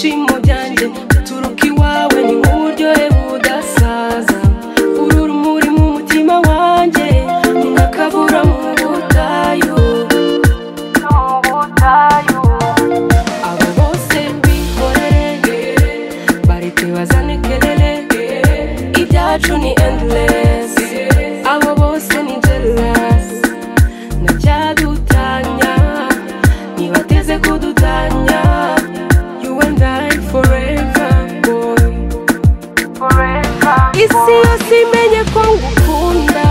ibyishimo byanjye bituruka iwawe ni nk'uburyohe budasaza uru rumuri mu mutima wanjye ni nk'akabura mu butayu abo bose bihorere bareke bazane kelele ibyacu ni endless abo bose ni jealous nacyadutanya nibateze kudutanya you and I forever boy forever isi yose imenye ko ngukunda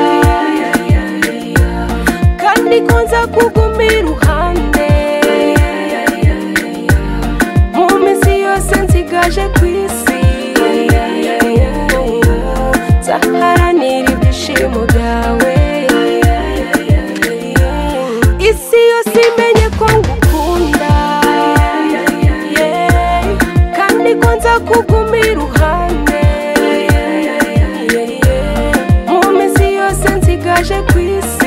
kandi ko nza kuguma iruhande mu minsi yose nsigaje ku isi nzaharanira ibyishimo byawe isi yose imenye ko ngukunda kandi ko nza kuguma iruhande mu minsi yose nsigaje ku isi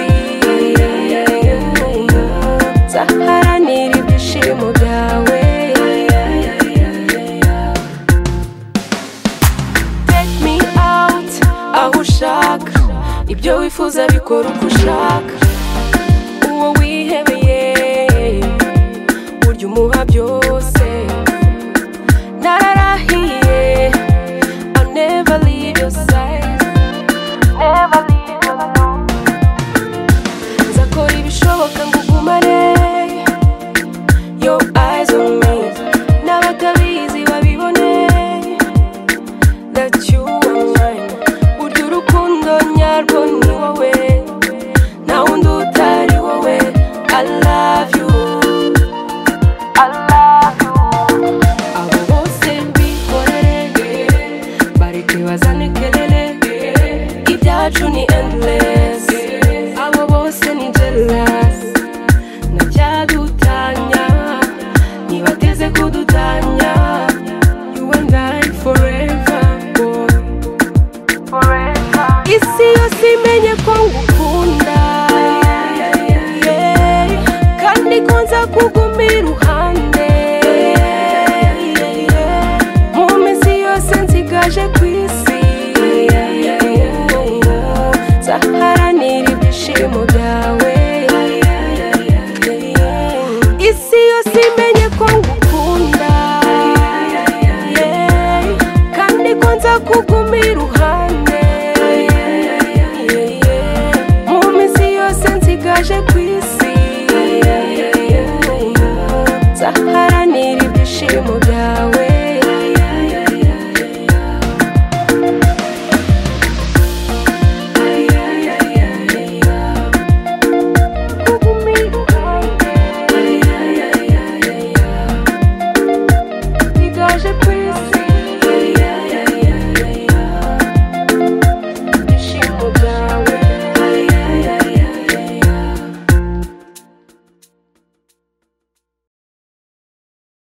nzaharanira ibyishimo byawe take me out aho ushaka ibyo wifuza bikora uko ushaka uwo wihebeye burya umuha byose nararahiye I'll never leave your side never leave you alone nzakora ibishoboka ngo ugumane your eyes on me n'abatabizi babibone that you are mine burya urukundo nyarwo ni wowe nta wundi utari wowe I love you abo bose bihorere bareke bazane kelele ibyacu ni endless abo bose ni jealous nacyadutanya nibateze kudutanya you and I forever boy forever isi yose imenye ko ngukunda kandi ko nza kuguma iruhande mu minsi yose nsigaje ku isi nzaharanira ibyishimo byawe isi yose imenye ko ngukunda kandi ko nza kuguma iruhande mu minsi yose nsigaje ku isi nzaharanira ibyishimo